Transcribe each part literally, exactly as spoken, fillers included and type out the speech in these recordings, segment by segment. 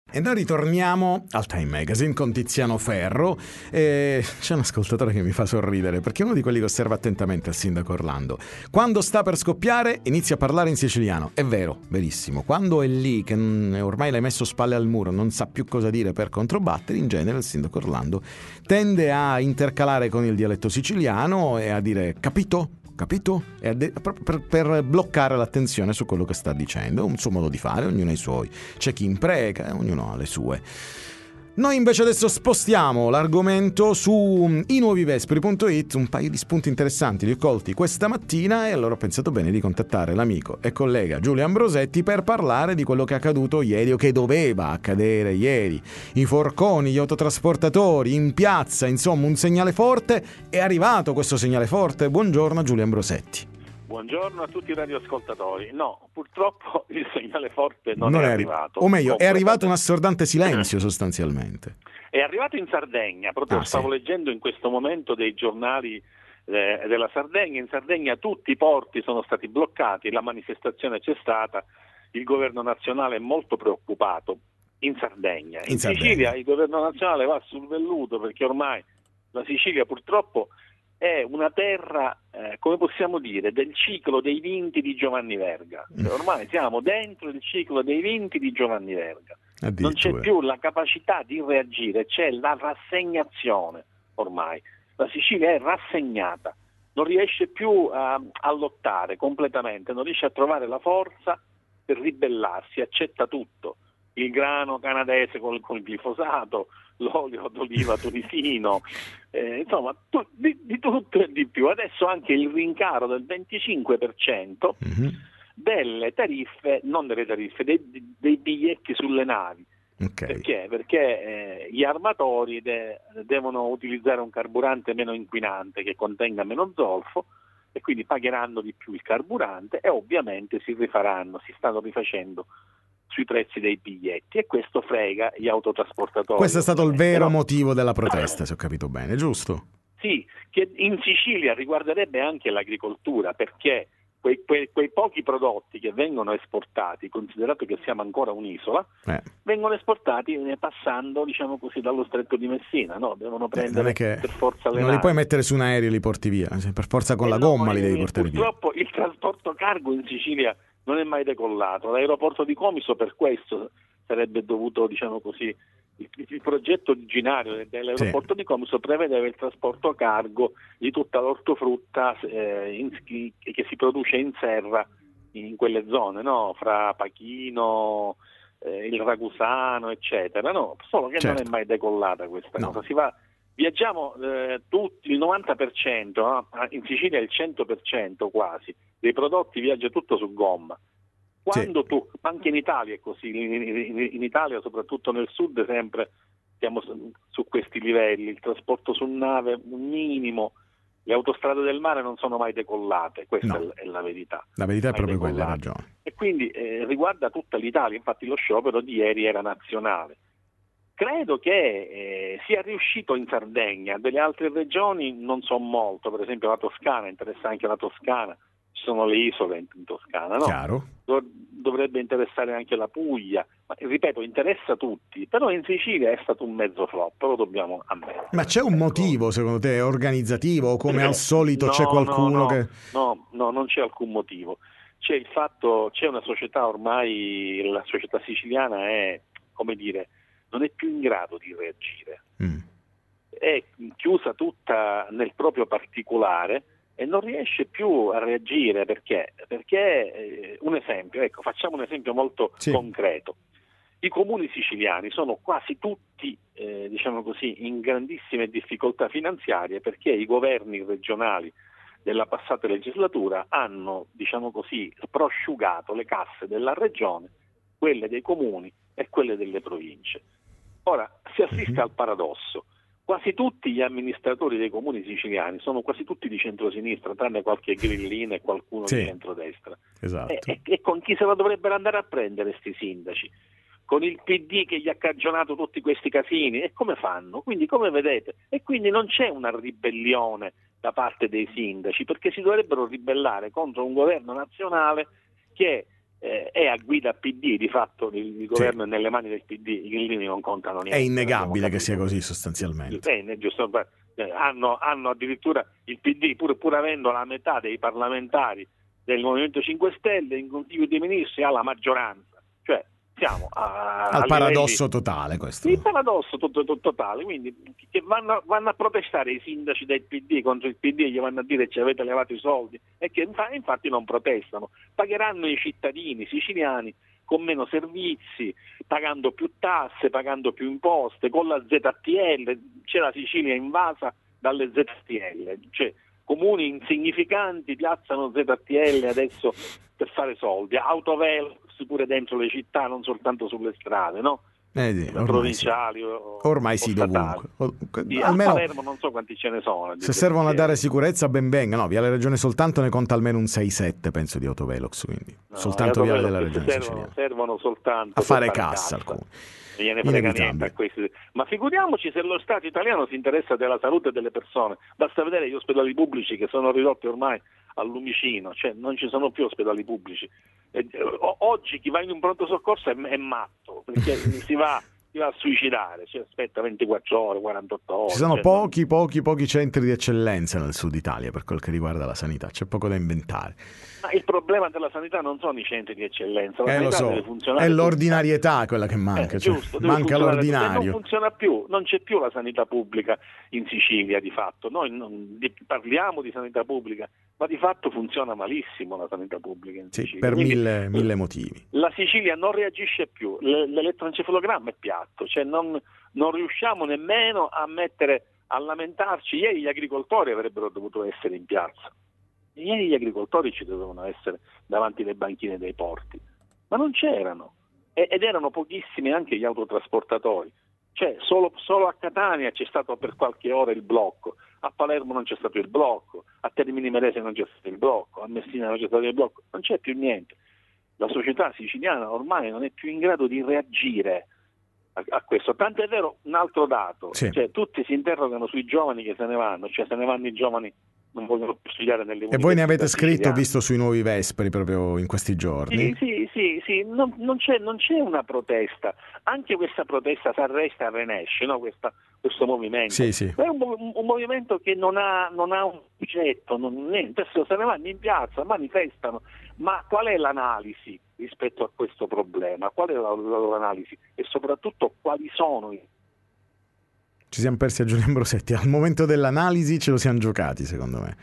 E noi ritorniamo al Time Magazine con Tiziano Ferro e c'è un ascoltatore che mi fa sorridere perché è uno di quelli che osserva attentamente il sindaco Orlando. Quando sta per scoppiare inizia a parlare in siciliano. È vero, verissimo. Quando è lì che ormai l'hai messo spalle al muro, non sa più cosa dire per controbattere, in genere il sindaco Orlando tende a intercalare con il dialetto siciliano e a dire capito? Capito? E de- per, per bloccare l'attenzione su quello che sta dicendo. È un suo modo di fare, ognuno ha i suoi. C'è chi impreca, ognuno ha le sue. Noi invece adesso spostiamo l'argomento su i nuovi vespri punto it, un paio di spunti interessanti li ho colti questa mattina e allora ho pensato bene di contattare l'amico e collega Giulio Ambrosetti per parlare di quello che è accaduto ieri o che doveva accadere ieri. I forconi, gli autotrasportatori in piazza, insomma un segnale forte. È arrivato questo segnale forte. Buongiorno Giulio Ambrosetti. Buongiorno a tutti i radioascoltatori. No, purtroppo il segnale forte non, non è, è arrivato. O meglio, è arrivato un assordante silenzio sostanzialmente. È arrivato in Sardegna, proprio ah, stavo sì. leggendo in questo momento dei giornali eh, della Sardegna. In Sardegna tutti i porti sono stati bloccati, la manifestazione c'è stata, il governo nazionale è molto preoccupato. In Sardegna. In, in Sardegna. Sicilia il governo nazionale va sul velluto perché ormai la Sicilia purtroppo è una terra, eh, come possiamo dire, del ciclo dei vinti di Giovanni Verga. Cioè, ormai siamo dentro il ciclo dei vinti di Giovanni Verga. Non c'è più la capacità di reagire, c'è la rassegnazione ormai. La Sicilia è rassegnata, non riesce più a, a lottare completamente, non riesce a trovare la forza per ribellarsi, accetta tutto. Il grano canadese con, con il glifosato, l'olio d'oliva tunisino, eh, insomma tu, di, di tutto e di più. Adesso anche il rincaro del venticinque per cento mm-hmm. delle tariffe, non delle tariffe, dei, dei biglietti sulle navi. Okay. Perché? Perché eh, gli armatori de, devono utilizzare un carburante meno inquinante che contenga meno zolfo e quindi pagheranno di più il carburante e ovviamente si rifaranno, si stanno rifacendo sui prezzi dei biglietti e questo frega gli autotrasportatori. Questo è stato il vero Però, motivo della protesta, se ho capito bene, giusto? Sì, che in Sicilia riguarderebbe anche l'agricoltura, perché quei, quei, quei pochi prodotti che vengono esportati, considerato che siamo ancora un'isola, eh. vengono esportati passando, diciamo così, dallo stretto di Messina, no? Devono prendere eh, per forza le non navi. li puoi mettere su un aereo e li porti via, per forza con eh la no, gomma li devi portare purtroppo via. Purtroppo il trasporto cargo in Sicilia non è mai decollato. L'aeroporto di Comiso per questo sarebbe dovuto, diciamo così, il, il progetto originario dell'aeroporto sì. di Comiso prevedeva il trasporto cargo di tutta l'ortofrutta eh, in, che si produce in serra in quelle zone, no? Fra Pachino, eh, il Ragusano, eccetera. No? Solo che certo. non è mai decollata questa no. cosa. Si va, viaggiamo eh, tutti, il novanta per cento, no? In Sicilia il cento per cento quasi dei prodotti viaggia tutto su gomma. Quando sì. tu, anche in Italia è così, in, in, in Italia soprattutto nel sud sempre siamo su, su questi livelli, il trasporto su nave un minimo, le autostrade del mare non sono mai decollate, questa no. è la verità. La verità mai è proprio decollate. quella, hai ragione. E quindi eh, riguarda tutta l'Italia, infatti lo sciopero di ieri era nazionale. Credo che eh, sia riuscito in Sardegna, delle altre regioni non so molto, per esempio la Toscana, interessa anche la Toscana, ci sono le isole in, in Toscana, no? Chiaro. Dovrebbe interessare anche la Puglia, ma ripeto, interessa tutti, però in Sicilia è stato un mezzo flop, lo dobbiamo ammettere. Ma c'è un ecco. motivo secondo te organizzativo o come al solito no, c'è qualcuno no, no, che... No, no, non c'è alcun motivo. C'è il fatto, c'è una società ormai, la società siciliana è, come dire, non è più in grado di reagire. Mm. È chiusa tutta nel proprio particolare e non riesce più a reagire perché? Perché eh, un esempio, ecco, facciamo un esempio molto sì. concreto. I comuni siciliani sono quasi tutti, eh, diciamo così, in grandissime difficoltà finanziarie perché i governi regionali della passata legislatura hanno, diciamo così, prosciugato le casse della regione, quelle dei comuni e quelle delle province. Ora si assiste mm-hmm. al paradosso. Quasi tutti gli amministratori dei comuni siciliani sono quasi tutti di centrosinistra, tranne qualche grillino e qualcuno sì, di centrodestra. Esatto. E, e, e con chi se la dovrebbero andare a prendere sti sindaci? Con il P D che gli ha cagionato tutti questi casini? E come fanno? Quindi come vedete? E quindi non c'è una ribellione da parte dei sindaci, perché si dovrebbero ribellare contro un governo nazionale che eh, è a guida P D, di fatto il, il governo sì. è nelle mani del P D, i grillini non contano niente. È innegabile che sia così sostanzialmente. Bene, giusto, eh, hanno, hanno addirittura il P D, pur, pur avendo la metà dei parlamentari del Movimento cinque Stelle in Consiglio dei Ministri, ha la maggioranza, cioè siamo a, al a paradosso livelli, totale questo. Il paradosso to- to- totale, quindi che vanno, vanno a protestare i sindaci del P D contro il P D, gli vanno a dire ci avete levato i soldi, e che infa- infatti non protestano. Pagheranno i cittadini siciliani con meno servizi, pagando più tasse, pagando più imposte, con la Z T L, c'è la Sicilia invasa dalle Z T L, cioè comuni insignificanti piazzano Z T L adesso per fare soldi, autovelox pure dentro le città, non soltanto sulle strade, no? Eh sì, ormai provinciali sì. o, ormai o sì, statali. dovunque. Sì, almeno a Palermo non so quanti ce ne sono. Se servono a dare sicurezza ben venga, no, Viale Regione soltanto ne conta almeno un sei sette penso di autovelox, quindi no, soltanto Viale della Regione servono, siciliana. servono soltanto a fare, fare cassa, cassa. alcuni. Non gliene frega niente a questi. Ma figuriamoci se lo Stato italiano si interessa della salute delle persone. Basta vedere gli ospedali pubblici che sono ridotti ormai al lumicino, cioè non ci sono più ospedali pubblici. E, oggi chi va in un pronto soccorso è, è matto, perché si va si va a suicidare, cioè aspetta ventiquattro ore, quarantotto ore. Ci sono cioè, pochi, non... pochi, pochi centri di eccellenza nel sud Italia per quel che riguarda la sanità, c'è poco da inventare. Ma il problema della sanità non sono i centri di eccellenza, la eh, sanità lo so. deve funzionare. È l'ordinarietà quella che manca, eh, cioè, giusto, manca l'ordinario. Non funziona più, non c'è più la sanità pubblica in Sicilia di fatto. Noi non, di, parliamo di sanità pubblica, ma di fatto funziona malissimo la sanità pubblica in Sicilia. Sì, per Quindi, mille, mille motivi. La Sicilia non reagisce più, L- l'elettroencefalogramma è piatto, cioè non, non riusciamo nemmeno a mettere a lamentarci. Ieri gli agricoltori avrebbero dovuto essere in piazza. Ieri gli agricoltori ci dovevano essere davanti alle banchine dei porti, ma non c'erano, e, ed erano pochissimi anche gli autotrasportatori, cioè solo, solo a Catania c'è stato per qualche ora il blocco, a Palermo non c'è stato il blocco, a Termini Imerese non c'è stato il blocco, a Messina non c'è stato il blocco, non c'è più niente. La società siciliana ormai non è più in grado di reagire a, a questo, tanto è vero un altro dato, sì. Cioè tutti si interrogano sui giovani che se ne vanno, cioè se ne vanno i giovani non vogliono più studiare nelle università. E voi ne avete scritto, siciliane. Visto sui Nuovi Vespri proprio in questi giorni? Sì, sì, sì, sì. Non, non, c'è, non c'è una protesta, anche questa protesta si arresta e renesce, no? Questa, questo movimento. Sì, sì. È un, un, un movimento che non ha, non ha un progetto, non, niente, se ne vanno in piazza, manifestano, ma qual è l'analisi rispetto a questo problema? Qual è la, la loro analisi? E soprattutto quali sono i Ci siamo persi a Giulio Ambrosetti, al momento dell'analisi ce lo siamo giocati secondo me.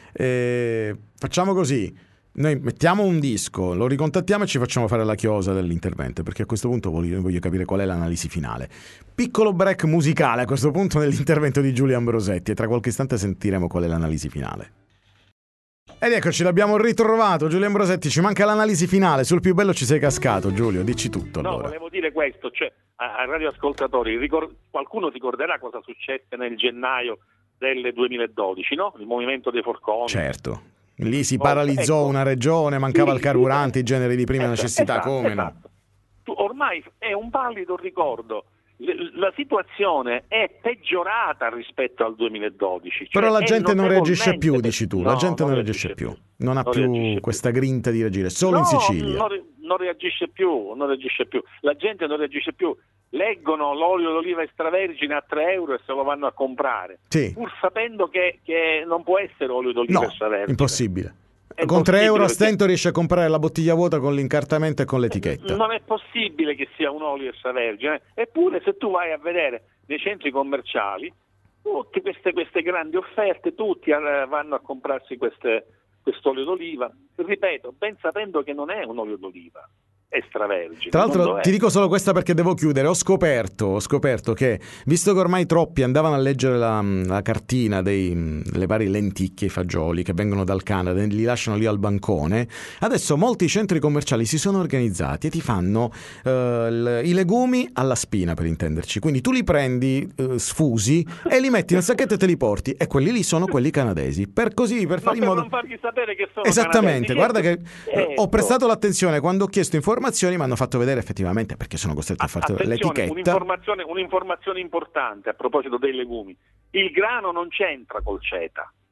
E facciamo così, noi mettiamo un disco, lo ricontattiamo e ci facciamo fare la chiosa dell'intervento, perché a questo punto voglio, voglio capire qual è l'analisi finale. Piccolo break musicale a questo punto nell'intervento di Giulio Ambrosetti e tra qualche istante sentiremo qual è l'analisi finale. Ed eccoci, l'abbiamo ritrovato, Giulio Ambrosetti, ci manca l'analisi finale, sul più bello ci sei cascato, Giulio, dici tutto allora. No, volevo dire questo, cioè ai radioascoltatori, ricor- qualcuno ricorderà cosa successe nel gennaio del duemiladodici, no? Il movimento dei forconi. Certo, lì si paralizzò ecco. una regione, mancava sì, il carburante, sì, i generi di prima esatto, necessità, esatto, come esatto. no? Tu, ormai è un pallido ricordo. La situazione è peggiorata rispetto al duemiladodici. Cioè però la gente non reagisce più, pe- dici tu, no, la gente non, non reagisce, reagisce più. più, non ha non più questa più. grinta di reagire, solo no, in Sicilia. Non, non reagisce più, non reagisce più, la gente non reagisce più, leggono l'olio d'oliva extravergine a tre euro e se lo vanno a comprare, sì. pur sapendo che, che non può essere olio d'oliva no, extravergine. Impossibile. È con tre euro a perché... stento riesci a comprare la bottiglia vuota con l'incartamento e con l'etichetta. Non è possibile che sia un olio extravergine, eppure se tu vai a vedere nei centri commerciali tutte queste, queste grandi offerte, tutti vanno a comprarsi queste, quest'olio d'oliva, ripeto, ben sapendo che non è un olio d'oliva extravergine. Tra l'altro ti dico solo questa perché devo chiudere, ho scoperto, ho scoperto che visto che ormai troppi andavano a leggere la, la cartina delle varie lenticchie, i fagioli che vengono dal Canada e li lasciano lì al bancone, adesso molti centri commerciali si sono organizzati e ti fanno uh, l- i legumi alla spina, per intenderci, quindi tu li prendi uh, sfusi e li metti nel sacchetto e te li porti, e quelli lì sono quelli canadesi, per così, per fare in modo... non fargli sapere che sono esattamente, canadesi. guarda che ecco. Ho prestato l'attenzione quando ho chiesto informazioni, mi hanno fatto vedere effettivamente, perché sono costretto a fare l'etichetta. Un'informazione, un'informazione importante a proposito dei legumi: il grano non c'entra col CETA,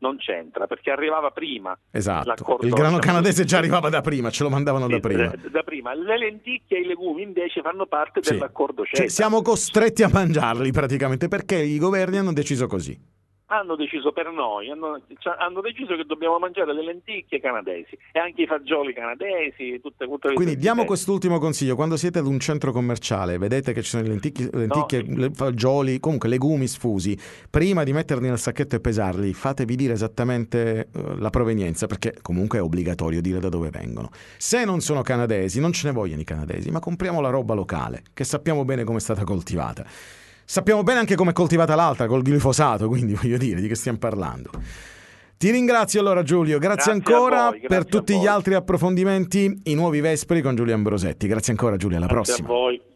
non c'entra, perché arrivava prima. Esatto, il grano canadese già arrivava da prima, ce lo mandavano sì, da prima. Da prima. Le lenticchie e i legumi invece fanno parte sì. dell'accordo C E T A. Cioè, siamo costretti a mangiarli praticamente, perché i governi hanno deciso così. Hanno deciso per noi, hanno, cioè, hanno deciso che dobbiamo mangiare le lenticchie canadesi e anche i fagioli canadesi, tutte, tutte le Quindi diamo quest'ultimo consiglio: quando siete ad un centro commerciale, vedete che ci sono le lenticchie, lenticchie no. le fagioli, comunque legumi sfusi, prima di metterli nel sacchetto e pesarli, fatevi dire esattamente uh, la provenienza, perché comunque è obbligatorio dire da dove vengono. Se non sono canadesi, non ce ne vogliono i canadesi, ma compriamo la roba locale, che sappiamo bene come è stata coltivata. Sappiamo bene anche come è coltivata l'altra, col glifosato, quindi voglio dire di che stiamo parlando. Ti ringrazio allora Giulio, grazie, grazie ancora voi, grazie per tutti gli altri approfondimenti, i nuovi Vespri con Giulio Ambrosetti. Grazie ancora Giulio, alla grazie prossima. A voi.